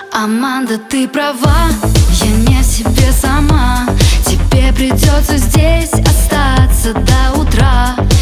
Аманда, ты права, я не в себе сама. Тебе придется здесь остаться до утра.